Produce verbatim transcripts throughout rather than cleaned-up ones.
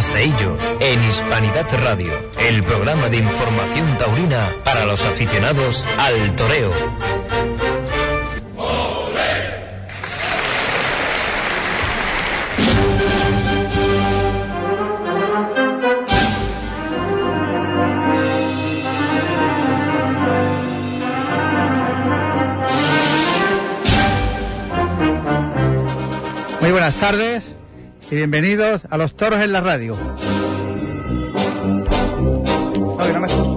Paseillo, en Hispanidad Radio, el programa de información taurina para los aficionados al toreo. Muy buenas tardes y bienvenidos a Los Toros en la Radio. Oye, no me escucho.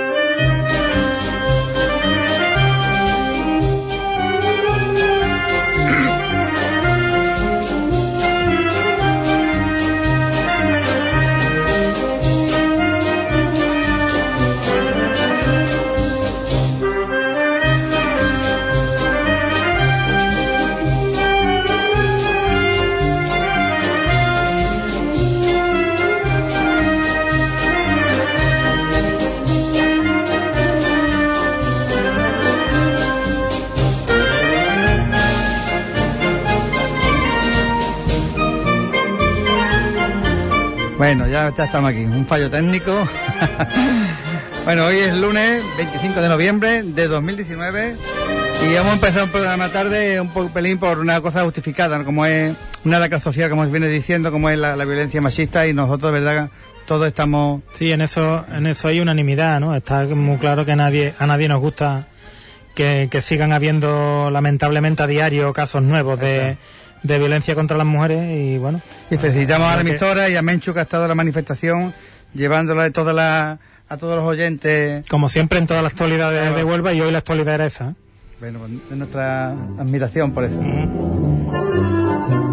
Bueno, ya, ya estamos aquí, un fallo técnico. Bueno, hoy es lunes veinticinco de noviembre de dos mil diecinueve y vamos a empezar un programa tarde un poco pelín por una cosa justificada, ¿no? Como es una lacra social, como os viene diciendo, como es la, la violencia machista, y nosotros, ¿verdad?, todos estamos... Sí, en eso en eso hay unanimidad, ¿no? Está muy claro que nadie a nadie nos gusta que, que sigan habiendo, lamentablemente, a diario casos nuevos de... de violencia contra las mujeres. Y bueno, y felicitamos a la que... emisora y a Menchu, que ha estado en la manifestación llevándola de toda la, a todos los oyentes, como siempre en todas las actualidades claro. de Huelva, y hoy la actualidad era esa. Bueno, de nuestra admiración por eso. Mm.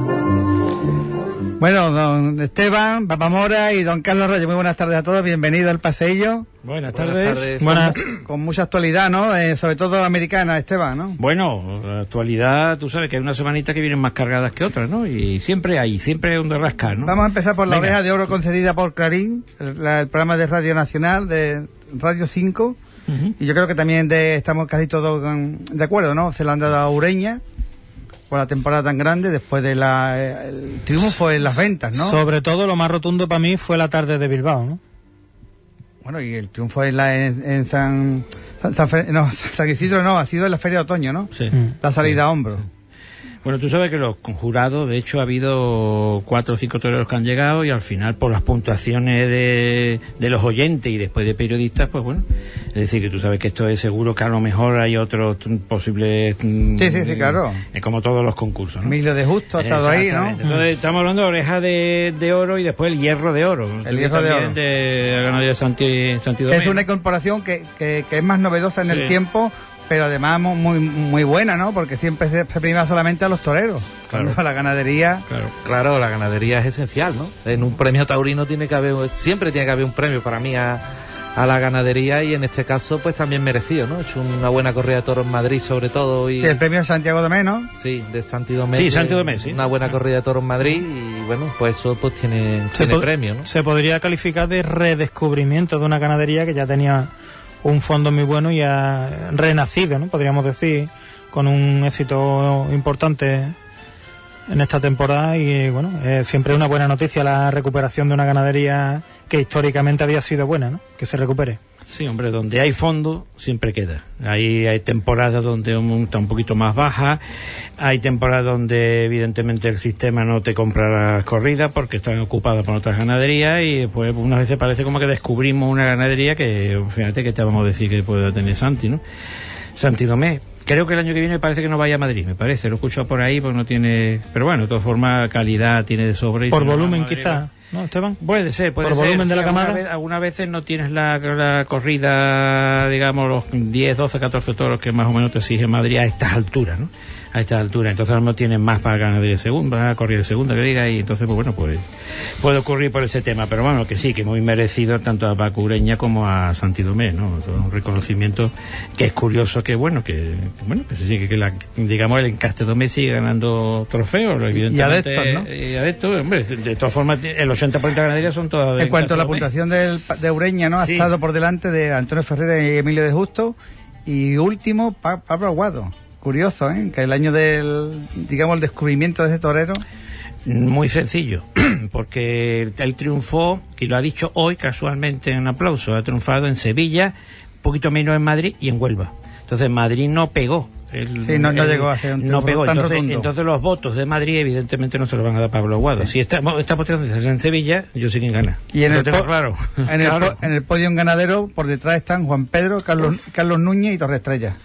Bueno, don Esteban, Papá Mora y don Carlos Reyes, muy buenas tardes a todos, bienvenido al Paseillo. Buenas tardes. Buenas tardes. Buenas. Con, con mucha actualidad, ¿no? Eh, sobre todo americana, Esteban, ¿no? Bueno, la actualidad, tú sabes que hay una semanita que vienen más cargadas que otras, ¿no? Y siempre hay, siempre hay donde rascar, ¿no? Vamos a empezar por la Venga. Oreja de Oro concedida por Clarín, el, la, el programa de Radio Nacional, de Radio cinco, uh-huh. Y yo creo que también de, estamos casi todos con, de acuerdo, ¿no? Se la han dado a Ureña por la temporada tan grande, después de la eh, el triunfo en las ventas, ¿no? Sobre todo lo más rotundo para mí fue la tarde de Bilbao, ¿no? Bueno, y el triunfo en, la, en, en San, San, San, no, San Isidro no, ha sido en la Feria de Otoño, ¿no? Sí. La salida sí, a hombro. Sí. Bueno, tú sabes que los conjurados, de hecho, ha habido cuatro o cinco toreros que han llegado, y al final, por las puntuaciones de, de los oyentes y después de periodistas, pues bueno, es decir, que tú sabes que esto es seguro que a lo mejor hay otros posibles... Sí, sí, sí, claro. Es como todos los concursos, ¿no? Emilio de Justo ha estado ahí, ¿no? Entonces, estamos hablando de Oreja de, de Oro y después el Hierro de Oro. El Hierro de Oro. De la ganadería de Santi, Santi Domingo. Es una incorporación que, que, que es más novedosa en sí. el tiempo, pero además muy muy buena, ¿no? Porque siempre se, se prima solamente a los toreros. Claro. La ganadería... Claro. Claro, la ganadería es esencial, ¿no? En un premio taurino tiene que haber, siempre tiene que haber un premio para mí a, a la ganadería, y en este caso pues también merecido, ¿no? He hecho una buena corrida de toros en Madrid, sobre todo. Y... Sí, el premio Santiago Domé, ¿no? Sí, de Santi Domé. Sí, Santi Domé, sí. Una buena corrida de toros en Madrid, y bueno, pues eso pues tiene, tiene premio, ¿no? Se podría calificar de redescubrimiento de una ganadería que ya tenía un fondo muy bueno y ha renacido, ¿no? Podríamos decir, con un éxito importante en esta temporada. Y bueno, eh, siempre es una buena noticia la recuperación de una ganadería que históricamente había sido buena, ¿no? Que se recupere. Sí, hombre, donde hay fondo siempre queda. Hay, hay temporadas donde está un poquito más baja, hay temporadas donde evidentemente el sistema no te compra las corridas porque están ocupadas por otras ganaderías, y después unas veces parece como que descubrimos una ganadería que, fíjate que te vamos a decir que puede tener Santi, ¿no? Santi Domé. Creo que el año que viene parece que no vaya a Madrid, me parece, lo he escuchado por ahí, pues no tiene... Pero bueno, de todas formas, calidad tiene de sobra. Y por si volumen no, quizás, ¿no, Esteban? Puede ser, puede por ser. volumen de sí, la camada. Alguna vez, algunas veces no tienes la, la corrida, digamos, los diez, doce, catorce toros que más o menos te exige Madrid a estas alturas, ¿no? A estas alturas. Entonces no tienes más para ganar de segunda, correr de segunda, que diga, y entonces, pues bueno, pues puede ocurrir por ese tema. Pero bueno, que sí, que muy merecido tanto a Paco Ureña como a Santi Domé, ¿no? Todo un reconocimiento que es curioso, que bueno, que bueno, que se sigue, que la, digamos, el Encaste Domé sigue ganando trofeos, evidentemente. Y adeptos, ¿no? Y adeptos, hombre, de todas formas, el ochenta por ciento de ganaderías son todas de En cuanto a la Domé. puntuación del, de Ureña, ¿no? Ha Sí. estado por delante de Antonio Ferreira y Emilio de Justo, y último, pa Pablo Aguado. Curioso, ¿eh? Que el año del, digamos, el descubrimiento de ese torero. Muy sencillo, porque él triunfó, y lo ha dicho hoy casualmente en un aplauso, ha triunfado en Sevilla, un poquito menos en Madrid y en Huelva. Entonces Madrid no pegó. El, sí, no, no el, llegó a ser un no pegó. tan Entonces, rotundo. entonces los votos de Madrid evidentemente no se los van a dar a Pablo Aguado. Sí. Si esta, esta votación se hace en Sevilla, yo sé quién gana. Y en lo el, tengo po claro. en, el claro. po en el podio ganadero, por detrás están Juan Pedro, Carlos, Carlos Núñez y Torres Estrella.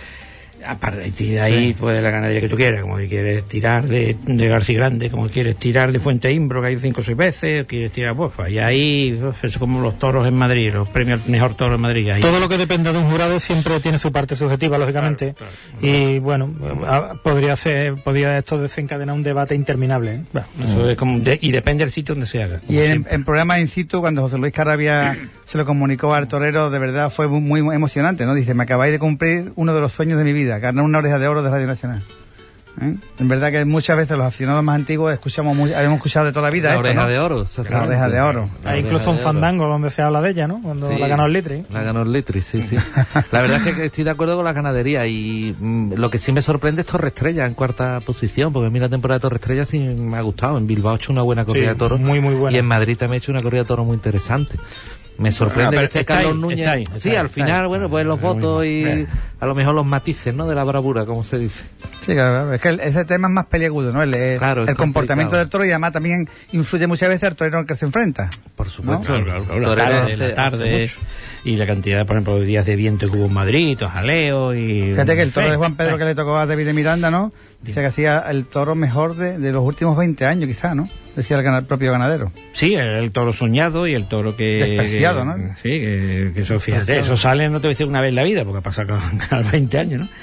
A partir de ahí, sí. Pues la ganadería que tú quieras, como que quieres tirar de, de García Grande, como quieres tirar de Fuente Imbro, que hay cinco o seis veces, quieres tirar Bofa, y ahí es como los toros en Madrid, los premios al mejor toro en Madrid. Ahí. Todo lo que dependa de un jurado siempre tiene su parte subjetiva, lógicamente, claro, claro. Y bueno, podría ser, podría esto desencadenar un debate interminable, ¿eh? Bueno, eso es como de, y depende del sitio donde se haga. Y en, en programas in situ, cuando José Luis Carabia se lo comunicó al torero, de verdad fue muy, muy emocionante, ¿no? Dice, me acabáis de cumplir uno de los sueños de mi vida, ganar una oreja de oro de Radio Nacional. ¿Eh? En verdad que muchas veces los aficionados más antiguos escuchamos muy, habíamos escuchado de toda la vida la esto, oreja ¿no? de oro, la oreja de oro. Hay incluso un fandango donde se habla de ella, ¿no? Cuando sí, la ganó el Litri. La ganó el Litri, sí, sí. La verdad es que estoy de acuerdo con la ganadería y mmm, lo que sí me sorprende es Torre Estrella en cuarta posición, porque a mí la temporada de Torre Estrella sí me ha gustado. En Bilbao he hecho una buena corrida sí, de toros. Muy, muy buena. Y en Madrid también he hecho una corrida de toros muy interesante. Me sorprende ah, que esté Carlos ahí, Núñez. Está ahí, está sí, ahí, al final, ahí, bueno, pues los votos y bien. A lo mejor los matices, ¿no? De la bravura, como se dice. Sí, claro, es que el, ese tema es más peliagudo, ¿no? El, el, claro, el comportamiento del toro, y además también influye muchas veces el torero en el que se enfrenta. Por supuesto. ¿no? Claro, claro, claro. La tarde, hace, la tarde y la cantidad, por ejemplo, de días de viento que hubo en Madrid, jaleo y... Fíjate que el toro de Juan Pedro que le tocó a David de Miranda, ¿no? Dice que hacía el toro mejor de, de los últimos veinte años, quizá, ¿no? Decía el, el propio ganadero. Sí, el, el toro soñado y el toro que... Despreciado, ¿no? Sí, que, que eso, fíjate, eso sale, no te voy a decir una vez en la vida, porque ha pasado cada veinte años, ¿no?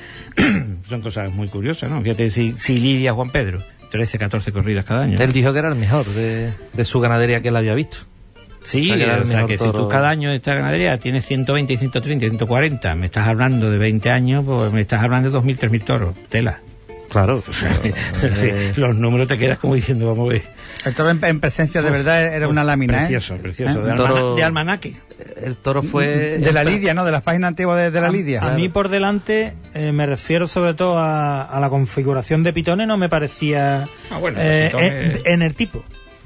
Son cosas muy curiosas, ¿no? Fíjate, si, si lidia Juan Pedro, trece, catorce corridas cada año. Él dijo que era el mejor de, de su ganadería que él había visto. Sí, o sea, o sea que toro... si tú cada año de esta ganadería tienes ciento veinte, ciento treinta, ciento cuarenta, me estás hablando de veinte años, pues me estás hablando de dos mil, tres mil toros, tela. Claro. O sea, eh... los números te quedas como diciendo, vamos a ver. El toro en, en presencia de verdad era una lámina, precioso, ¿eh? Precioso, ¿Eh? de, toro... almana... de almanaque. El toro fue... De la Lidia, ¿no? De las páginas antiguas de, de la a, Lidia. A claro. mí por delante eh, me refiero sobre todo a, a la configuración de pitones, no me parecía ah, bueno, eh, pitones... en, en el tipo.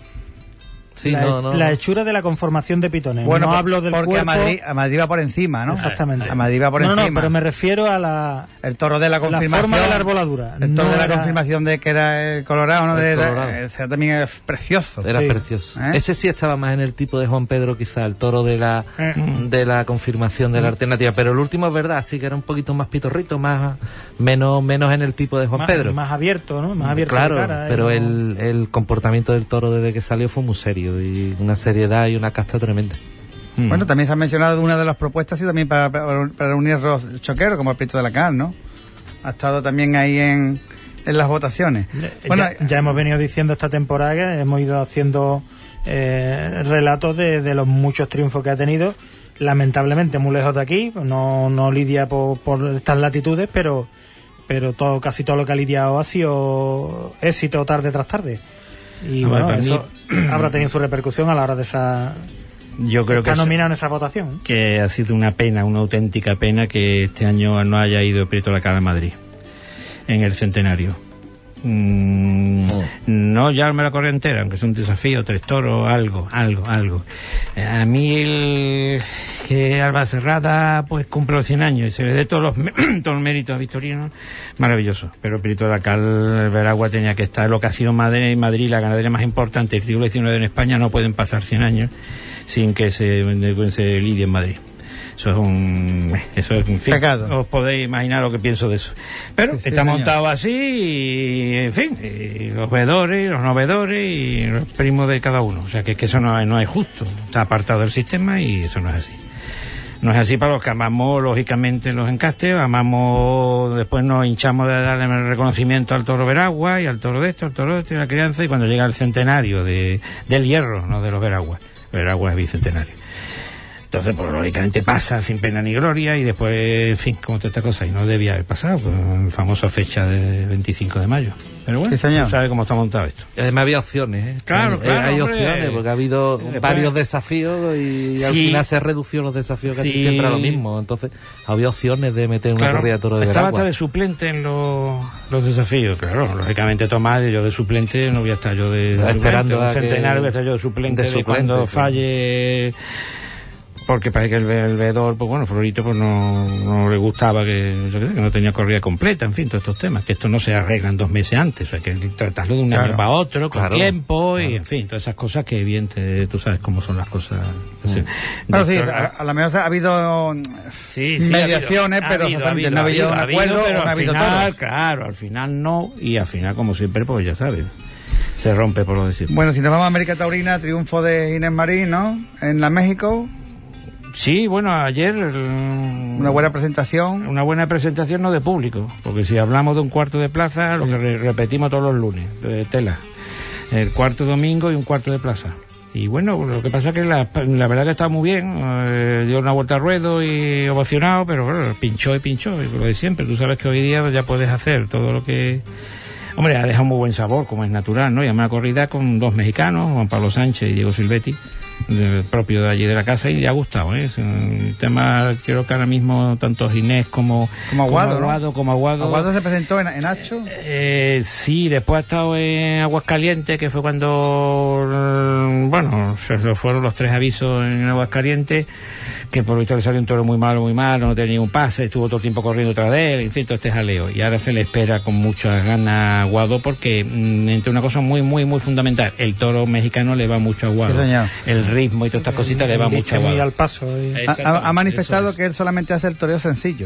Sí, la, no, no, la no. hechura de la conformación de pitones. Bueno, no por, hablo del porque cuerpo. a Madrid, a Madrid va por encima, ¿no? Exactamente. A Madrid va por no, encima. No, no, pero me refiero a la... El toro de la confirmación. La forma de la arboladura. El toro no de la era... confirmación de que era el colorado, ¿no? El De, colorado. de, ese también es precioso. Era sí. precioso. ¿Eh? Ese sí estaba más en el tipo de Juan Pedro, quizá, el toro de la Eh. de la confirmación de la alternativa. Pero el último es verdad, sí que era un poquito más pitorrito, más menos menos en el tipo de Juan más, Pedro. Más abierto, ¿no? Más abierto Claro, de cara, pero ¿no? el, el comportamiento del toro desde que salió fue muy serio y una seriedad y una casta tremenda. Mm. Bueno, también se ha mencionado una de las propuestas y también para, para, para unir los choqueros, como el Prieto de la Cal, ¿no? Ha estado también ahí en, en las votaciones. Bueno, ya, ya hemos venido diciendo esta temporada que hemos ido haciendo eh, relatos de, de los muchos triunfos que ha tenido. Lamentablemente muy lejos de aquí, no, no lidia por, por estas latitudes, pero pero todo casi todo lo que ha lidiado ha sido éxito tarde tras tarde. Y a bueno, ver, eso mí... habrá tenido su repercusión a la hora de esa... Yo creo que está nominado en esa votación. Que ha sido una pena, una auténtica pena que este año no haya ido Prieto de la Cal a Madrid en el centenario. Mm, oh. No llevarme la correa entera, aunque es un desafío, tres toros, algo, algo, algo. A mí el que Alba Cerrada pues cumple los cien años y se le dé todos los, todos los méritos a Victorino, maravilloso. Pero Prieto de la Cal, el Veragua tenía que estar, lo que ha sido Madrid, Madrid la ganadería más importante del siglo diecinueve en España, no pueden pasar cien años sin que se, se lidie en Madrid. Eso es un... Eso es un fin. Pecado. Os podéis imaginar lo que pienso de eso. Pero sí, sí, está señor. montado así y, en fin, y los veedores, los no veedores y los primos de cada uno. O sea, que, que eso no, no es justo. Está apartado del sistema y eso no es así. No es así para los que amamos, lógicamente, los encastes, amamos, después nos hinchamos de darle el reconocimiento al toro Veragua y al toro de esto, al toro de esto y la crianza, y cuando llega el centenario de, del hierro, no de los Veraguas. Veragua es bicentenario. Entonces, pues lógicamente pasa sin pena ni gloria y después, en fin, como toda esta cosa, y no debía haber pasado, pues, la famosa fecha de veinticinco de mayo. Pero bueno, sí, señor. ¿Sabe cómo está montado esto? Y además había opciones, ¿eh? Claro, claro, Hay hombre. opciones, porque ha habido Después- varios desafíos y Sí. al final se redució los desafíos, casi Sí. siempre a lo mismo. Entonces, había opciones de meter una Claro, corrida de toro de estaba Veragua. hasta de suplente en los, los desafíos, claro, lógicamente Tomás, yo de suplente no voy a estar yo de, de Esperando un a que- centenario, voy a estar yo de suplente, de de, suplente, cuando sí. falle, porque parece que el, ve- el veedor, pues bueno, Florito pues no, no le gustaba que, yo qué sé, que no tenía corrida completa, en fin, todos estos temas, que esto no se arreglan dos meses antes, o sea, que tratarlo de un Claro. año para otro, con Claro. tiempo, y Claro. en fin, todas esas cosas que bien te- tú sabes cómo son las cosas. Sí. Bueno, sí, Doctor, a, a lo mejor ha habido Sí, sí, mediaciones, ha pero habido, ha habido, no ha habido un ha habido, acuerdo, pero no ha al habido final, todo. claro, al final no, y al final, como siempre, pues ya sabes, se rompe por lo decir. Bueno, si nos vamos a América Taurina, triunfo de Inés Marín, ¿no? En la México, Sí, bueno, ayer... el- una buena presentación. Una buena presentación no de público, porque si hablamos de un cuarto de plaza, lo que re- repetimos todos los lunes, de tela, el cuarto domingo y un cuarto de plaza. Y bueno, lo que pasa es que la, la verdad que estaba muy bien, eh, dio una vuelta al ruedo y ovacionado, pero bueno, pinchó y pinchó, y lo de siempre. Tú sabes que hoy día ya puedes hacer todo lo que... Hombre, ha dejado muy buen sabor, como es natural, ¿no? Y además una corrida con dos mexicanos, Juan Pablo Sánchez y Diego Silvetti, de- propio de allí de la casa, y le ha gustado, ¿eh? Es un tema, creo que ahora mismo tanto Ginés como, Como Aguado, ¿no? Aguado, como Aguado, Aguado se presentó en, en Hacho. eh, sí, después ha estado en Aguascalientes, que fue cuando, eh, bueno, se se fueron los tres avisos en Aguascalientes, que por lo visto le salió un toro muy malo, muy malo, no tenía un pase, estuvo todo el tiempo corriendo tras de él, en fin, todo este jaleo. Y ahora se le espera con muchas ganas a Aguado, porque mm, entre una cosa muy, muy, muy fundamental, el toro mexicano le va mucho a Aguado. Sí, señor. El ritmo y todas estas cositas le va Dice mucho a muy Aguado. al paso. y- Eh, Ha, ha- ha Exactamente, manifestado eso es. que él solamente hace el toreo sencillo.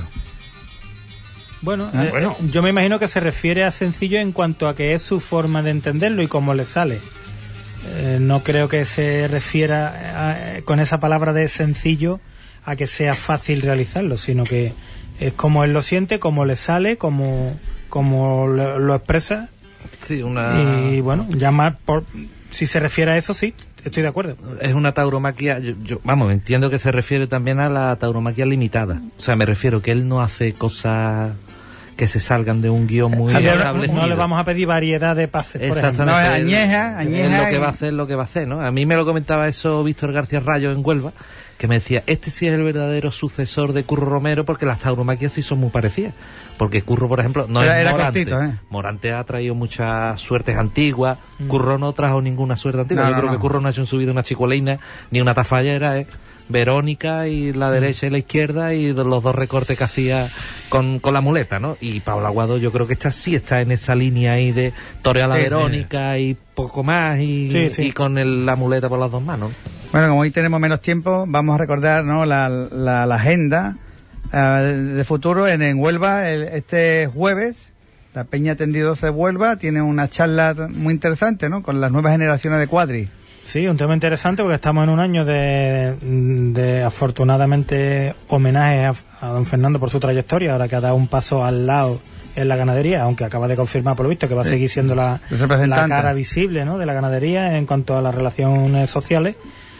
Bueno, Ah, eh, bueno. yo me imagino que se refiere a sencillo en cuanto a que es su forma de entenderlo y cómo le sale. Eh, no creo que se refiera a- con esa palabra de sencillo a que sea fácil realizarlo, sino que es como él lo siente, como le sale, como, como lo, lo expresa. Sí, una... Y bueno, ya más por, si se refiere a eso, sí, estoy de acuerdo. Es una tauromaquia, yo, yo- vamos, entiendo que se refiere también a la tauromaquia limitada. O sea, me refiero que él no hace cosas que se salgan de un guión muy Sí, no- establecido. No le vamos a pedir variedad de pases, por ejemplo. Exactamente. No, es él- añeja, él añeja lo que y- va a hacer, lo que va a hacer, ¿no? A mí me lo comentaba eso Víctor García Rayo en Huelva, que me decía, este sí es el verdadero sucesor de Curro Romero, porque las tauromaquias sí son muy parecidas. Porque Curro, por ejemplo, no Era- es era Morante. cortito, ¿eh? Morante ha traído muchas suertes antiguas, Curro no trajo ninguna suerte antigua. No, Yo no, creo no. que Curro no ha hecho en su vida una chicoleina, ni una tafallera, ¿eh? Verónica y la derecha y la izquierda y de los dos recortes que hacía con, con la muleta, ¿no? Y Pablo Aguado yo creo que esta sí está en esa línea ahí de torear a la Sí, sí. Verónica y poco más y, Sí, sí. y con el- la muleta por las dos manos. Bueno, como hoy tenemos menos tiempo, vamos a recordar, ¿no? la, la, la agenda eh, de futuro en, en Huelva el- este jueves. La Peña Tendido doce de Huelva tiene una charla t- muy interesante, ¿no? Con las nuevas generaciones de cuadri. Sí, un tema interesante porque estamos en un año de, de afortunadamente homenaje a, a don Fernando por su trayectoria, ahora que ha dado un paso al lado en la ganadería, aunque acaba de confirmar por lo visto que va a Sí. seguir siendo la, El representante. la cara visible, ¿no?, de la ganadería en cuanto a las relaciones sociales.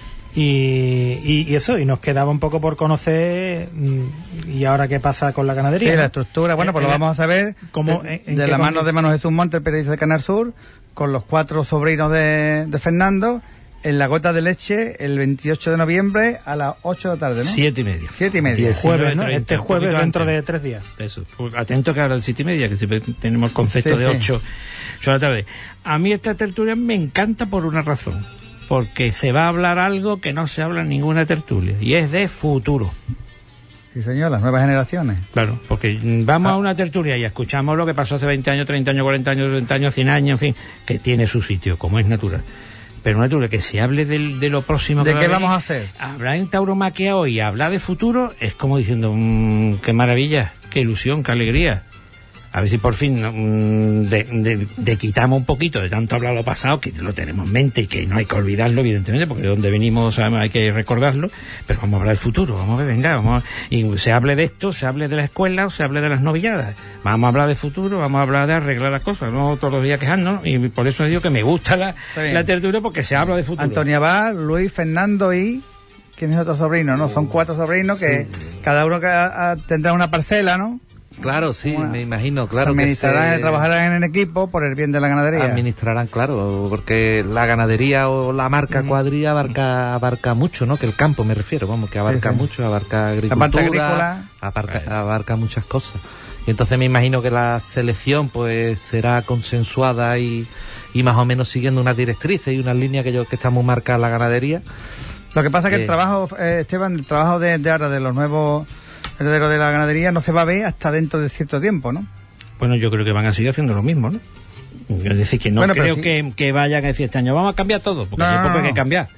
Y, y, y eso, y nos quedaba un poco por conocer mm, y ahora qué pasa con la ganadería. Sí, ¿no? la estructura, bueno, pues lo Eh, vamos a saber ¿cómo- de, en- en de qué la mano condición? de Mano Jesús Monte, el periodista de Canal Sur, con los cuatro sobrinos de, de Fernando, en la Gota de Leche, el veintiocho de noviembre a las ocho de la tarde, ¿no? Siete y media. Siete y media. Diez. Jueves, ¿no? treinta, Este un jueves poquito dentro antes. de tres días. Eso, pues, atento que ahora el siete y media, que siempre tenemos el concepto Sí, de sí. ocho, ocho de la tarde. A mí esta tertulia me encanta por una razón, porque se va a hablar algo que no se habla en ninguna tertulia, y es de futuro. Sí, señor, las nuevas generaciones. Claro, porque mm, vamos Ah. a una tertulia y escuchamos lo que pasó hace veinte años, treinta años, cuarenta años, treinta años, cien años, en fin, que tiene su sitio, como es natural. Pero una tertulia que se hable del- de, lo próximo ¿De que va qué venir, vamos a hacer? hablar en tauromaquia hoy, hablar de futuro, es como diciendo, mmm, qué maravilla, qué ilusión, qué alegría. A ver si por fin mm, de, de- de quitamos un poquito de tanto hablar lo pasado, que lo tenemos en mente y que no hay que olvidarlo, evidentemente, porque de donde venimos sabemos, hay que recordarlo, pero vamos a hablar del futuro, vamos a ver, venga, vamos a- y se hable de esto, se hable de la escuela o se hable de las novilladas. Vamos a hablar de futuro, vamos a hablar de arreglar las cosas, no todos los días quejarnos, y por eso digo que me gusta la, bien. la tertulia, porque se habla de futuro. Antonia Abad, Luis, Fernando y ¿quién es otro sobrino? No, son cuatro sobrinos que sí. cada uno que, a, a, tendrá una parcela, ¿no? Claro, sí, una, me imagino, claro. Se administrarán, que se... trabajarán en equipo por el bien de la ganadería. Administrarán, claro, porque la ganadería o la marca mm. cuadrilla abarca abarca mucho, ¿no? Que el campo me refiero, vamos, que abarca sí, sí. mucho, abarca agricultura, la parte agrícola, abarca, bueno. abarca muchas cosas. Y entonces me imagino que la selección pues será consensuada y, y más o menos siguiendo unas directrices y unas líneas que yo que está muy marcada en la ganadería. Lo que pasa es que eh, el trabajo, eh, Esteban, el trabajo de, de ahora de los nuevos herederos de la ganadería no se va a ver hasta dentro de cierto tiempo, ¿no? Bueno, yo creo que van a seguir haciendo lo mismo, ¿no? Es decir, que no bueno, creo sí. que, que vayan a decir este año vamos a cambiar todo, porque no, hay poco no, no. que cambiar.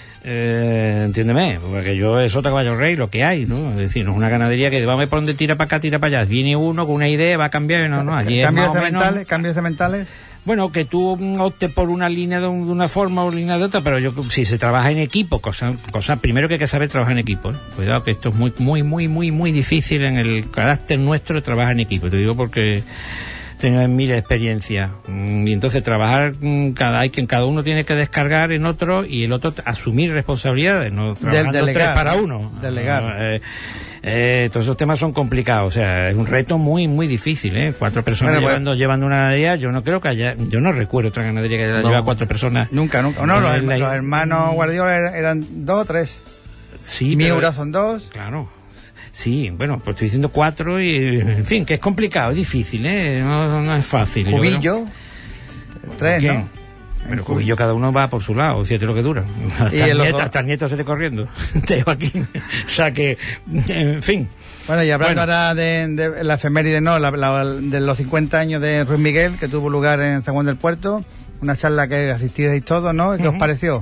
Eh, entiéndeme, porque yo es otra caballo rey lo que hay, ¿no? Es decir, no es una ganadería que vamos a por donde tira para acá, tira para allá. Viene uno con una idea, va a cambiar y no, no. Allí ¿Cambios es cementales? Menos... ¿Cambios cementales? Bueno, que tú optes por una línea de, un, de una forma o línea de otra, pero yo si se trabaja en equipo, cosa, cosa primero que hay que saber trabajar en equipo, ¿eh? Cuidado que esto es muy, muy, muy, muy, muy difícil en el carácter nuestro de trabajar en equipo. Te digo porque tengo en mil experiencias. Y entonces trabajar, cada hay que cada uno tiene que descargar en otro y el otro asumir responsabilidades, no trabajando Del, delegar, tres para uno. Delegar. Eh, eh, todos esos temas son complicados, o sea, es un reto muy, muy difícil, ¿eh? Cuatro personas bueno, llevando, bueno. llevando una ganadería, yo no creo que haya, yo no recuerdo otra ganadería que haya no. llevado cuatro personas. Nunca, nunca. No, los, la, los hermanos Guardiola eran dos o tres. Sí, Miura son dos. Claro. Sí, bueno, pues estoy diciendo cuatro y, en fin, que es complicado, es difícil, ¿eh? No, no es fácil. Cubillo, tres, ¿no? Pero Cubillo cada uno va por su lado, fíjate lo que dura. Hasta, el, nieto, hasta el nieto se le corriendo. Te Joaquín. O sea que, en fin. Bueno, y hablando bueno. ahora de, de la efeméride, no, la, la, de los cincuenta años de Ruiz Miguel, que tuvo lugar en San Juan del Puerto, una charla que asististeis todos, ¿no? ¿Qué uh-huh. os pareció?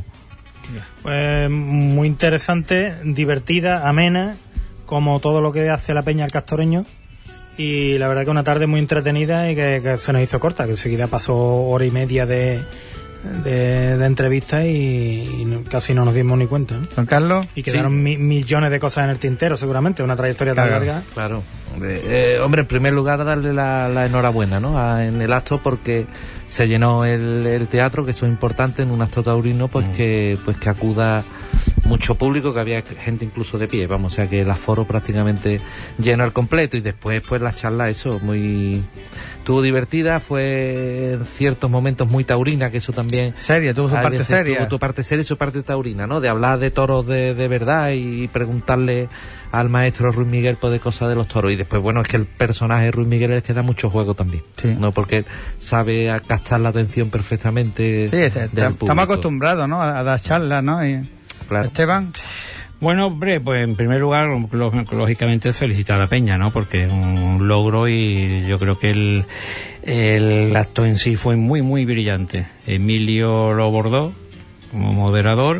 Pues muy interesante, divertida, amena, como todo lo que hace la Peña al Castoreño, y la verdad que una tarde muy entretenida y que, que se nos hizo corta, que enseguida pasó hora y media de, de, de entrevista y, y casi no nos dimos ni cuenta, ¿no? Don Carlos. Y quedaron sí. mi, millones de cosas en el tintero, seguramente, una trayectoria claro, tan larga. Claro. Eh, hombre, en primer lugar darle la, la enhorabuena, ¿no? A, en el acto porque se llenó el, el teatro, que eso es importante en un acto taurino, pues mm. que pues que acuda mucho público, que había gente incluso de pie, vamos, o sea que el aforo prácticamente lleno al completo. Y después pues la charla, eso, muy estuvo divertida, fue en ciertos momentos muy taurina, que eso también seria, tuvo su parte seria, tuvo tu parte seria y su parte taurina, ¿no? De hablar de toros de, de verdad y preguntarle al maestro Ruiz Miguel pues de cosas de los toros. Y después, bueno, es que el personaje de Ruiz Miguel es que da mucho juego también, sí. ¿no? Porque sabe a captar la atención perfectamente. Sí, está, está, estamos acostumbrados, ¿no? A, a dar charlas, ¿no? Y, claro. Esteban. Bueno, hombre, pues en primer lugar, lógicamente felicitar a la Peña, ¿no? Porque es un logro y yo creo que el, el acto en sí fue muy, muy brillante. Emilio lo abordó como moderador.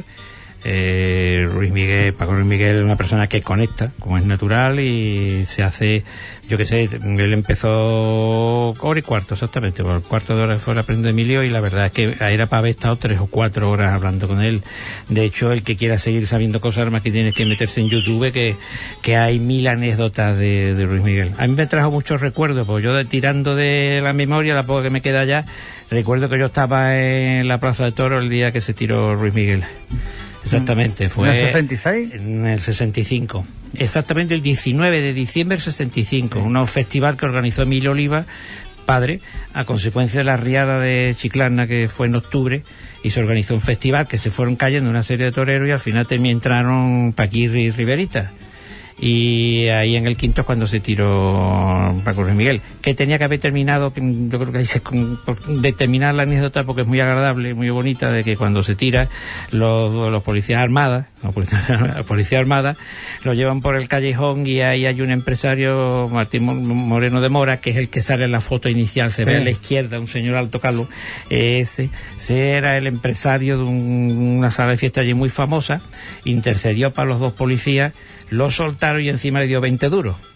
Eh, Ruiz Miguel, Paco Ruiz Miguel es una persona que conecta, como es natural, y se hace, yo qué sé, él empezó hora y cuarto, exactamente, por el cuarto de hora fue la prenda de Emilio, y la verdad es que era para haber estado tres o cuatro horas hablando con él. De hecho, el que quiera seguir sabiendo cosas, más que tiene que meterse en YouTube, que, que hay mil anécdotas de, de Ruiz Miguel. A mí me trajo muchos recuerdos, porque yo de, tirando de la memoria, la poca que me queda ya, recuerdo que yo estaba en la Plaza de Toros el día que se tiró Ruiz Miguel. Exactamente, fue... ¿En el sesenta y seis? En el sesenta y cinco. Exactamente el diecinueve de diciembre del sesenta y cinco. Sí. Un festival que organizó Emilio Oliva, padre, a consecuencia de la riada de Chiclana que fue en octubre, y se organizó un festival que se fueron cayendo una serie de toreros y al final también entraron Paquirri y Riverita. Y ahí en el quinto es cuando se tiró Paco Ruiz Miguel, que tenía que haber terminado, yo creo que dice de terminar la anécdota, porque es muy agradable, muy bonita, de que cuando se tira los, los policías armadas, los policías, la policía armada, lo llevan por el callejón y ahí hay un empresario, Martín Moreno de Mora, que es el que sale en la foto inicial, se sí. ve a la izquierda, un señor alto calvo, ese, ese era el empresario de un, una sala de fiesta allí muy famosa, intercedió para los dos policías, lo soltaron y encima le dio veinte duros.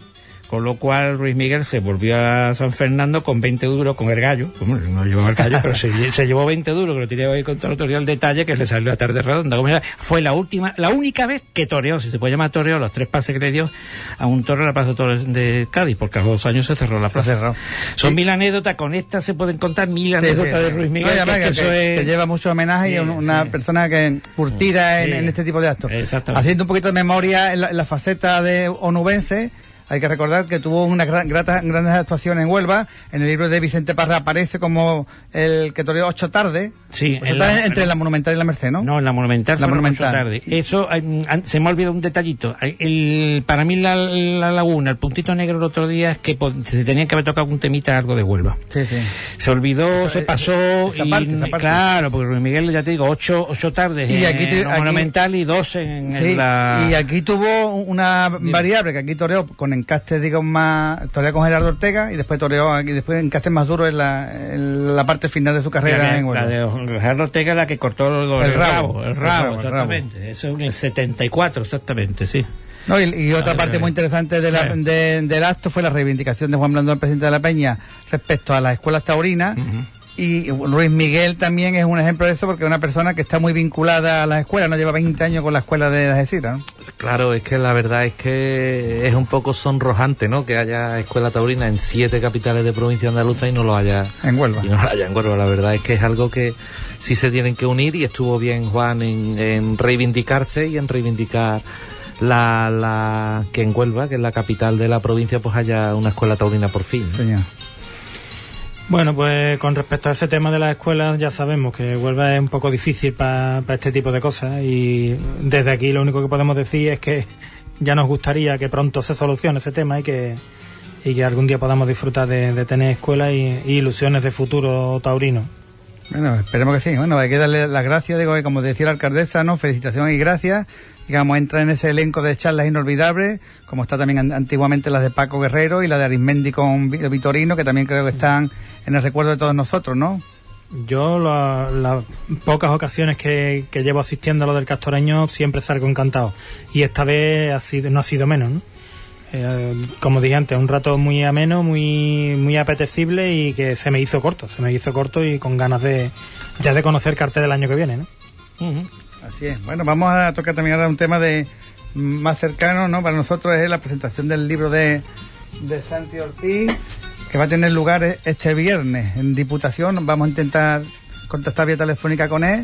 con lo cual Ruiz Miguel se volvió a San Fernando con veinte duros con el gallo. Bueno, no llevaba el gallo, pero se, se llevó veinte duros, que lo tenía que contar otro día el detalle, que le salió la tarde redonda. Como era, fue la última, la única vez que toreó, si se puede llamar toreo, los tres pases que le dio a un toro en la Plaza de Toros de Cádiz, porque a los dos años se cerró la plaza. Cerró. Son sí. mil anécdotas, con estas se pueden contar mil anécdotas sí, sí, de Ruiz Miguel. No, que, que, que, eso que, es... que lleva mucho homenaje sí, y una sí. persona que curtida sí. en, en este tipo de actos. Haciendo un poquito de memoria en la, en la faceta de onubense, hay que recordar que tuvo unas gran, gratas, grandes actuaciones en Huelva. En el libro de Vicente Parra aparece como el que toreó ocho tardes. Sí, en la, entre la Monumental y la Merced, ¿no? No, en la Monumental la Monumental. ocho tardes. Eso, se me ha olvidado un detallito. El, para mí la, la laguna, el puntito negro el otro día es que se tenían que haber tocado un temita algo de Huelva. Sí, sí. Se olvidó, esa, se pasó. Esa y, parte, esa parte. Claro, porque Ruiz Miguel, ya te digo, ocho, ocho tardes y aquí, en la Monumental y dos en, sí, en la... Y aquí tuvo una variable, que aquí toreó con encastes, digamos, más... Toreó con Gerardo Ortega y después toreó aquí, después encastes más duros en la, en la parte final de su carrera la, en Huelva. La de Gerardo Ortega, la que cortó el, el, rabo, el rabo, el rabo, exactamente. El rabo. Eso es en el setenta y cuatro, exactamente, sí. No, y, y otra parte muy interesante de la, de, del acto fue la reivindicación de Juan Blandón, presidente de la Peña, respecto a las escuelas taurinas. Uh-huh. Y Ruiz Miguel también es un ejemplo de eso, porque es una persona que está muy vinculada a las escuelas, no lleva veinte años con la escuela de Algeciras, ¿no? Claro, es que la verdad es que es un poco sonrojante, ¿no? Que haya escuela taurina en siete capitales de provincia andaluza y no lo haya en Huelva. Y no lo haya en Huelva. La verdad es que es algo que sí se tienen que unir, y estuvo bien Juan en, en reivindicarse y en reivindicar la, la que en Huelva, que es la capital de la provincia, pues haya una escuela taurina por fin, ¿no? Señor. Bueno, pues con respecto a ese tema de las escuelas, ya sabemos que Huelva es un poco difícil para pa este tipo de cosas, y desde aquí lo único que podemos decir es que ya nos gustaría que pronto se solucione ese tema y que, y que algún día podamos disfrutar de, de tener escuelas y, y ilusiones de futuro taurino. Bueno, esperemos que sí. Bueno, hay que darle las gracias, digo, como decía la alcaldesa, ¿no? Felicitaciones y gracias. Digamos, entra en ese elenco de charlas inolvidables, como está también antiguamente las de Paco Guerrero y la de Arismendi con Vitorino, que también creo que están en el recuerdo de todos nosotros, ¿no? Yo las la pocas ocasiones que, que llevo asistiendo a lo del Castoreño siempre salgo encantado, y esta vez ha sido, no ha sido menos, ¿no? Eh, como dije antes, un rato muy ameno, muy muy apetecible, y que se me hizo corto, se me hizo corto y con ganas de ya de conocer cartel del año que viene, ¿no? Uh-huh. Así es. Bueno, vamos a tocar también ahora un tema de más cercano, ¿no? Para nosotros es la presentación del libro de, de Santi Ortiz, que va a tener lugar este viernes en Diputación. Vamos a intentar contactar vía telefónica con él.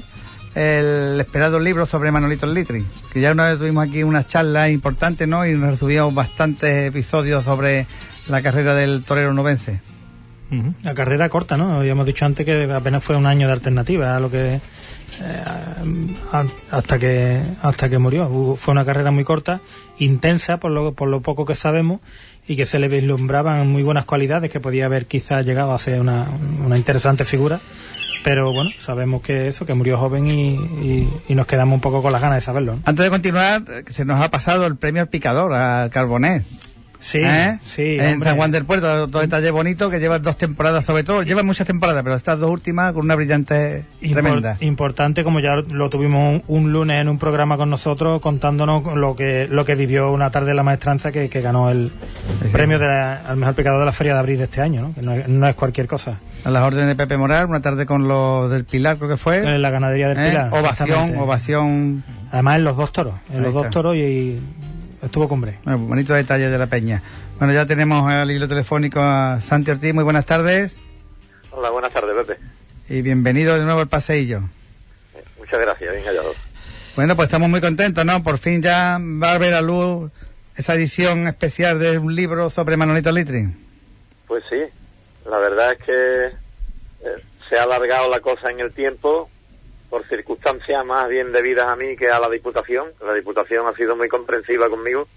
El esperado libro sobre Manolito el Litri, que ya una vez tuvimos aquí una charla importante, ¿no? Y nos resumimos bastantes episodios sobre la carrera del torero onubense. Uh-huh. La carrera corta, ¿no? Habíamos dicho antes que apenas fue un año de alternativa a lo que eh, hasta que hasta que murió. Fue una carrera muy corta, intensa por lo por lo poco que sabemos, y que se le vislumbraban muy buenas cualidades, que podía haber quizás llegado a ser una, una interesante figura. Pero bueno, sabemos que eso, que murió joven, y, y, y nos quedamos un poco con las ganas de saberlo, ¿no? Antes de continuar, se nos ha pasado el premio al picador, al Carbonet. Sí, ¿Eh? sí. En hombre. San Juan del Puerto, dos detalles bonitos, que lleva dos temporadas sobre todo, lleva muchas temporadas, pero estas dos últimas con una brillante Impor- tremenda. Importante, como ya lo tuvimos un, un lunes en un programa con nosotros, contándonos lo que lo que vivió una tarde en la maestranza, que, que ganó el sí, premio de la, al mejor picador de la Feria de Abril de este año, ¿no? Que no es, no es cualquier cosa. A las órdenes de Pepe Moral, una tarde con los del Pilar, creo que fue. En la ganadería del ¿Eh? Pilar. Ovación, ovación. Además en los dos toros, en Ahí los está. dos toros y, y estuvo cumbre. Bueno, bonito detalle de la peña. Bueno, ya tenemos al hilo telefónico a Santi Ortiz. Muy buenas tardes. Hola, buenas tardes, Pepe. Y bienvenido de nuevo al paseillo. Eh, muchas gracias, bien hallados. Bueno, pues estamos muy contentos, ¿no? Por fin ya va a ver a luz esa edición especial de un libro sobre Manolito Litri. Pues sí, la verdad es que eh, se ha alargado la cosa en el tiempo por circunstancias más bien debidas a mí que a la Diputación. La Diputación ha sido muy comprensiva conmigo.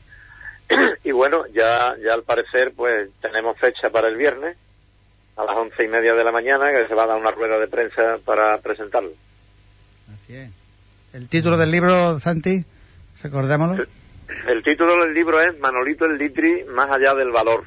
Y bueno, ya ya al parecer pues tenemos fecha para el viernes a las once y media de la mañana, que se va a dar una rueda de prensa para presentarlo. Así es. ¿El título del libro, Santi? Recordémoslo. El, el título del libro es Manolito el Litri, más allá del valor.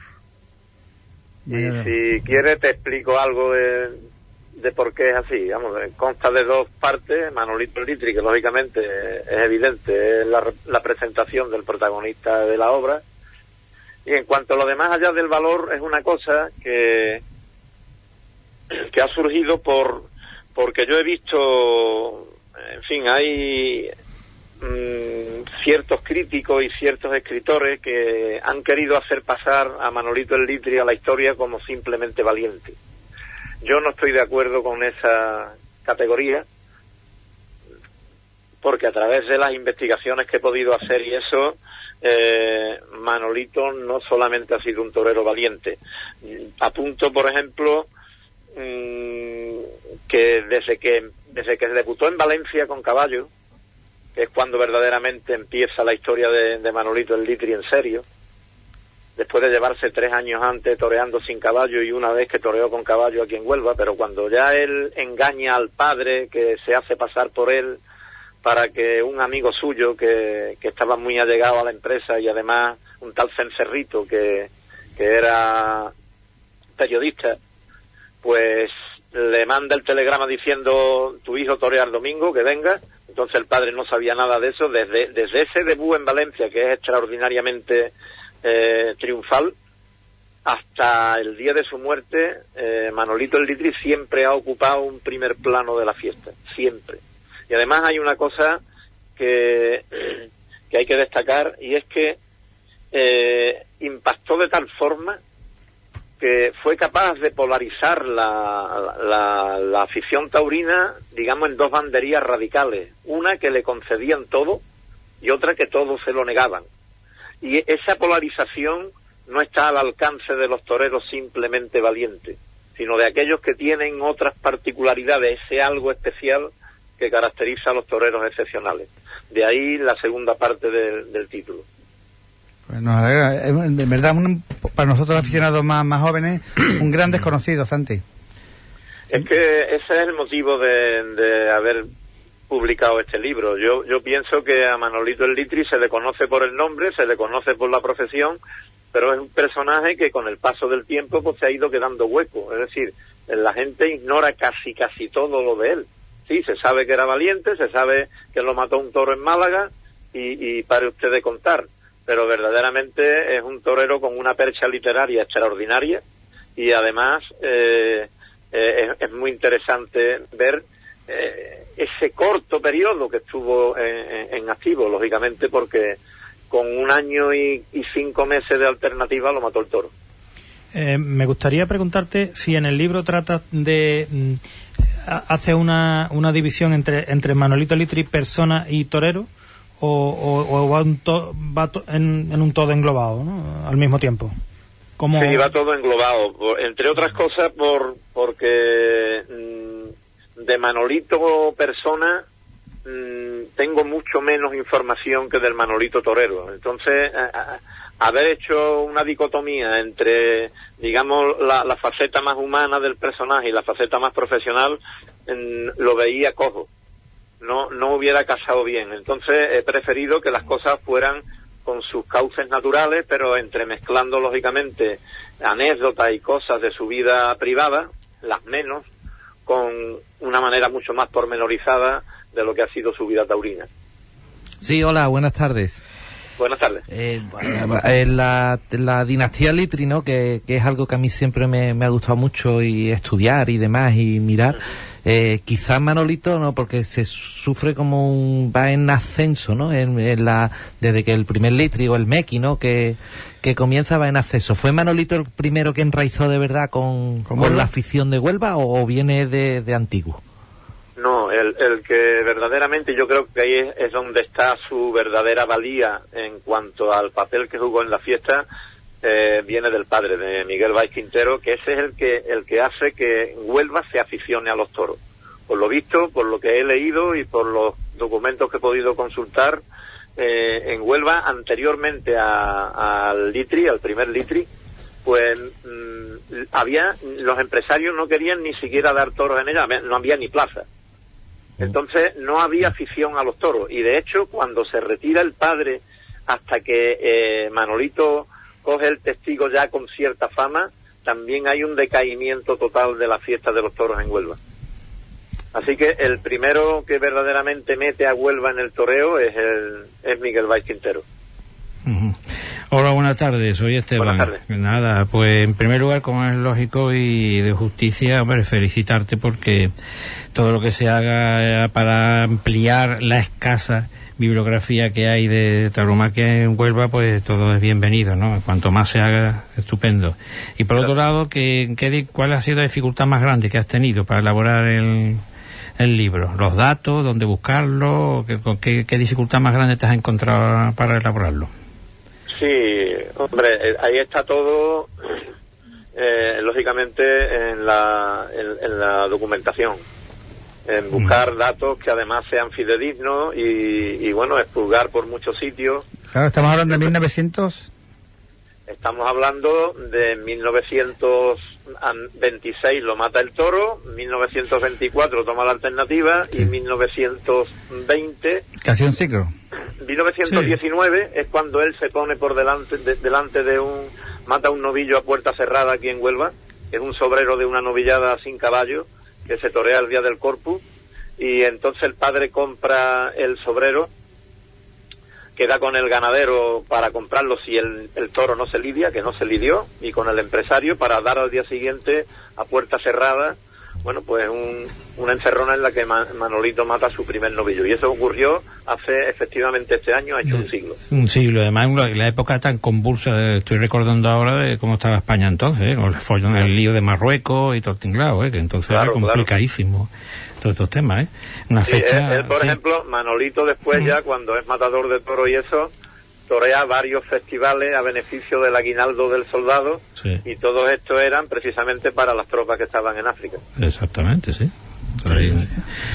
Y Vaya. si quieres te explico algo de, de por qué es así. Vamos, consta de dos partes. Manolito el Litri, que lógicamente es evidente, es la, la presentación del protagonista de la obra, Y en cuanto a lo demás allá del valor, es una cosa que, que ha surgido por porque yo he visto, en fin, hay mmm, ciertos críticos y ciertos escritores que han querido hacer pasar a Manolito el Litri a la historia como simplemente valiente. Yo no estoy de acuerdo con esa categoría, porque a través de las investigaciones que he podido hacer y eso, eh, Manolito no solamente ha sido un torero valiente. Apunto, por ejemplo, mmm, que desde que desde que debutó en Valencia con caballo, que es cuando verdaderamente empieza la historia de, de Manolito el Litri en serio, después de llevarse tres años antes toreando sin caballo y una vez que toreó con caballo aquí en Huelva, pero cuando ya él engaña al padre, que se hace pasar por él, para que un amigo suyo que, que estaba muy allegado a la empresa y además un tal Cencerrito que, que era periodista, pues le manda el telegrama diciendo tu hijo torea el domingo, que venga. Entonces el padre no sabía nada de eso. Desde, desde ese debut en Valencia, que es extraordinariamente eh, triunfal, hasta el día de su muerte, eh, Manolito el Litri siempre ha ocupado un primer plano de la fiesta, siempre. Y además hay una cosa que, que hay que destacar, y es que eh, impactó de tal forma que fue capaz de polarizar la, la, la afición taurina, digamos, en dos banderías radicales. Una que le concedían todo y otra que todo se lo negaban. Y esa polarización no está al alcance de los toreros simplemente valientes, sino de aquellos que tienen otras particularidades, ese algo especial que caracteriza a los toreros excepcionales. De ahí la segunda parte del, del título. Pues nos alegra. De verdad, un, para nosotros aficionados más, más jóvenes, un gran desconocido, Santi. Es que ese es el motivo de, de haber publicado este libro. Yo, yo pienso que a Manolito el Litri se le conoce por el nombre, se le conoce por la profesión, pero es un personaje que con el paso del tiempo pues se ha ido quedando hueco. Es decir, la gente ignora casi casi todo lo de él. Sí, se sabe que era valiente, se sabe que lo mató un toro en Málaga y, y pare usted de contar, pero verdaderamente es un torero con una percha literaria extraordinaria y además eh, eh, es, es muy interesante ver eh, ese corto periodo que estuvo en, en activo, lógicamente, porque con un año y, y cinco meses de alternativa lo mató el toro. Eh, me gustaría preguntarte si en el libro trata de... Mm, hace una, una división entre, entre Manolito Litri, persona y torero, o, o, o va, un to, va to, en, en un todo englobado, ¿no? Al mismo tiempo. ¿Cómo? Sí, va todo englobado, por, entre otras cosas por porque mmm, de Manolito persona mmm, tengo mucho menos información que del Manolito torero. Entonces, a, a, haber hecho una dicotomía entre, digamos, la, la faceta más humana del personaje y la faceta más profesional, en, lo veía cojo. No, no hubiera casado bien. Entonces he preferido que las cosas fueran con sus cauces naturales, pero entremezclando, lógicamente, anécdotas y cosas de su vida privada, las menos, con una manera mucho más pormenorizada de lo que ha sido su vida taurina. Sí, hola, buenas tardes. Buenas tardes. Eh, eh, la, la dinastía Litri, ¿no? Que, que es algo que a mí siempre me, me ha gustado mucho y estudiar y demás y mirar. Eh, quizás Manolito, ¿no? Porque se sufre como un... va en ascenso, ¿no? En, en la, desde que el primer Litri o el Mequi, ¿no? Que, que comienza va en ascenso. ¿Fue Manolito el primero que enraizó de verdad con, con la afición de Huelva o, o viene de, de antiguo? No, el, el que verdaderamente yo creo que ahí es, es donde está su verdadera valía en cuanto al papel que jugó en la fiesta, eh, viene del padre, de Miguel Valls Quintero, que ese es el que el que hace que Huelva se aficione a los toros. Por lo visto, por lo que he leído y por los documentos que he podido consultar, eh, en Huelva, anteriormente al Litri, al primer Litri, pues mmm, había, los empresarios no querían ni siquiera dar toros en ella, no había ni plaza. Entonces no había afición a los toros y de hecho cuando se retira el padre hasta que eh, Manolito coge el testigo ya con cierta fama, también hay un decaimiento total de la fiesta de los toros en Huelva. Así que el primero que verdaderamente mete a Huelva en el toreo es el es Miguel Valls Quintero. Uh-huh. Hola, buenas tardes, soy Esteban. Buenas tardes. Nada, pues en primer lugar, como es lógico y de justicia, hombre, felicitarte porque todo lo que se haga para ampliar la escasa bibliografía que hay de tauromaquia en Huelva, pues todo es bienvenido, ¿no? Cuanto más se haga, estupendo. Y por otro lado, ¿qué, qué, ¿cuál ha sido la dificultad más grande que has tenido para elaborar el, el libro? ¿Los datos? ¿Dónde buscarlo? ¿Qué, qué, qué dificultad más grande te has encontrado para elaborarlo? Sí, hombre, ahí está todo, eh, lógicamente, en la, en, en la documentación. En buscar datos que además sean fidedignos y, y bueno, expurgar por muchos sitios. Claro, estamos hablando de mil novecientos. Estamos hablando de mil novecientos veintiséis lo mata el toro, mil novecientos veinticuatro toma la alternativa, sí. Y mil novecientos veinte... Casi un ciclo. mil novecientos diecinueve sí. Es cuando él se pone por delante de, delante de un... mata un novillo a puerta cerrada aquí en Huelva, es un sobrero de una novillada sin caballo, que se torea el día del Corpus, y entonces el padre compra el sobrero, queda con el ganadero para comprarlo si el, el toro no se lidia, que no se lidió, y con el empresario para dar al día siguiente a puerta cerrada, bueno, pues un, una encerrona en la que Manolito mata a su primer novillo. Y eso ocurrió hace, efectivamente, este año, ha hecho un siglo. Un siglo, además, en la época tan convulsa, estoy recordando ahora de cómo estaba España entonces, ¿eh? Con el follón, el lío de Marruecos y todo el tinglado, ¿eh? Que entonces claro, era complicadísimo. Claro. Todos estos temas, ¿eh? Una sí, fecha... Él, por sí. ejemplo, Manolito después mm. ya, cuando es matador de toro y eso, torea varios festivales a beneficio del aguinaldo del soldado, sí. Y todos estos eran precisamente para las tropas que estaban en África. Exactamente, sí. sí.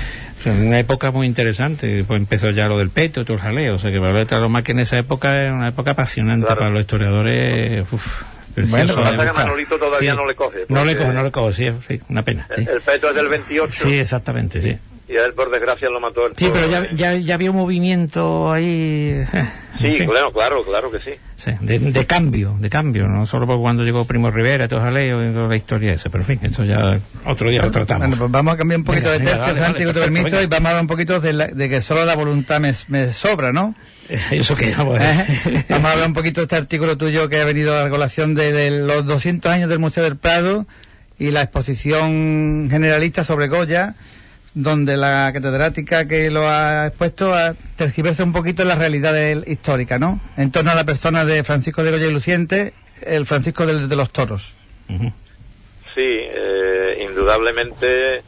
Una época muy interesante, pues empezó ya lo del peto y todo el jaleo, o sea que para ver que en esa época es una época apasionante claro. Para los historiadores. Uf, bueno, lo que pasa es que Manolito todavía sí. no le coge. No le coge, no le coge, sí, sí una pena. El, sí. el peto es del veintiocho. Sí, exactamente, sí. Y a él, por desgracia, lo mató el Sí, pero ya, ya, ya había un movimiento ahí... Sí, sí. Claro, claro, claro que sí. Sí, de, de cambio, de cambio, no solo por cuando llegó Primo Rivera, todo jaleo y toda la historia esa, pero en fin, eso ya otro día lo tratamos. Bueno, pues vamos a cambiar un poquito venga, de tercio, venga, Santi, con tu permiso, venga. Y vamos a hablar un poquito de, la, de que solo la voluntad me, me sobra, ¿no? Eso que vamos a ¿Eh? Vamos a hablar un poquito de este artículo tuyo que ha venido a la colación de, de los doscientos años del Museo del Prado y la exposición generalista sobre Goya, donde la catedrática que lo ha expuesto ha tergiversa un poquito la realidad histórica, ¿no? En torno a la persona de Francisco de Goya y Luciente, el Francisco de, de los Toros. Uh-huh. Sí, eh, indudablemente.